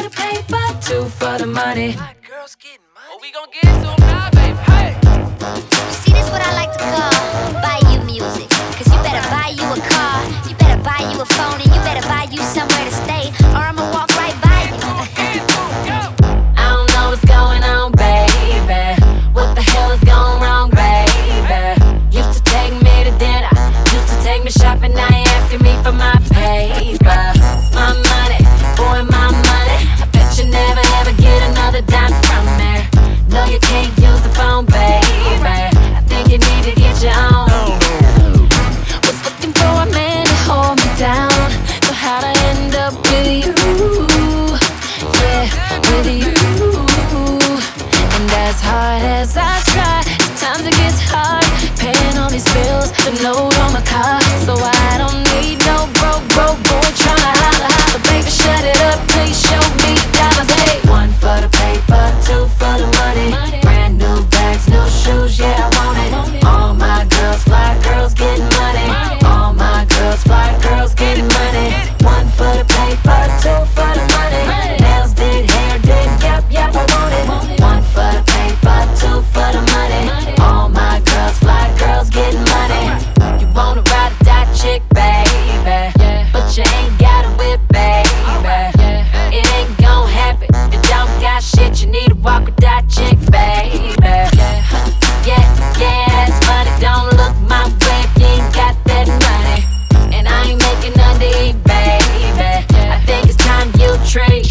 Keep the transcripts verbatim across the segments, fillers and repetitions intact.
the paper, two for the money. Girls getting money. Oh, we gon' get to them now, baby. Hey. You see, this what I like to call buy you music. Cause you better buy you a car, you better buy you a phone, and you better buy you somewhere to stay, or I'ma walk right by you. I don't know what's going on, baby. What the hell is going wrong, baby? Used to take me to dinner, used to take me shopping, now you asking me for my paper. It's my money, boy, my money. I bet you never ever get another dime from me. No, you can't use the phone, baby. I think you need to get your own. Was looking for a man to hold me down, so how'd I end up with you? Yeah, with you. And as hard as I try, sometimes it gets hard paying all these bills, the note on my car. So I don't need no broke, broke boy tryna holla, holla. Baby, shut it up, please show me the dollars. Hey, one for the paper, two for the money. Brand new bags, new shoes, yeah, I want it. All my girls, fly girls getting money. All my girls, fly girls getting money. One for the paper, two for the money. Nails did, hair did, yep, yep, I want it. One for the paper, two for the money. All my girls, fly girls getting money. You wanna ride or die chick, baby, but you ain't got a whip, baby. It ain't gon' happen. You don't got shit, you need to walk or die chick, baby. Yeah, yeah, that's funny. Don't look my way if you ain't got that money. And I ain't making none to eat, baby. I think it's time you trade.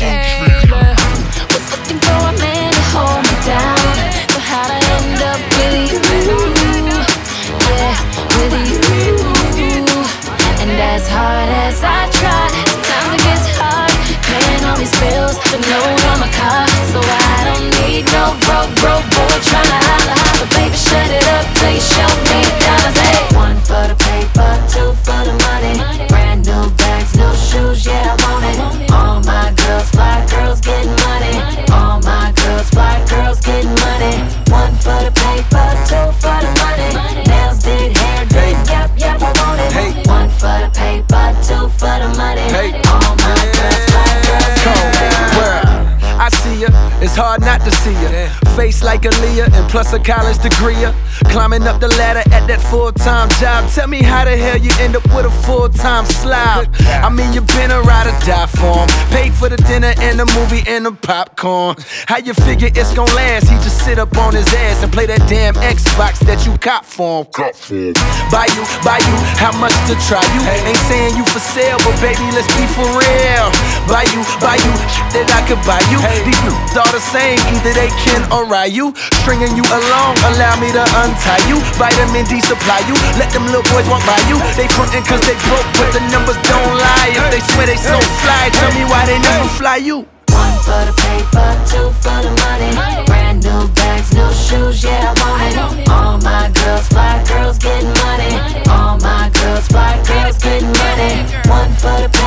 Was looking for a man to hold me down, so how'd I end up with you? Yeah, with you. And as hard as I try, sometimes it gets hard paying all these bills, the note on my car. So I don't need no broke, broke boy tryna holla, holla. Baby, shut it up, please show me the dollars. Hey, one for the paper, two for the money. Brand new bags, new shoes, yeah, I want it. All my girls, fly girls getting money. All my girls, fly girls getting money. One for the paper, two for the money. Nails did, hair did, yep, yep, I want it. Hey. One for the paper, two for the money. Hey. All my girls, fly girls getting money. Word. I see ya, it's hard not to see ya. Face like Aaliyah and plus a college degree. Climbing up the ladder at that full-time job. Tell me how the hell you end up with a full-time slob. I mean, you been a ride or die for him. Paid for the dinner and the movie and the popcorn. How you figure it's gon' last? He just sit up on his ass and play that damn Xbox that you cop for him. Buy you, buy you, how much to try you? Ain't saying you for sale, but baby, let's be for real. Buy you, buy you, that I could buy you. These dudes all the same, either they can or ride you. Stringing you along, allow me to untie you. Vitamin D supply you, let them little boys walk by you. They frontin' cause they broke, but the numbers don't lie. If they swear they so fly, tell me why they never fly you. One for the paper, two for the money. Brand new bags, new shoes, yeah, I want it. All my girls, fly girls getting money. All my girls, fly girls getting money. One for the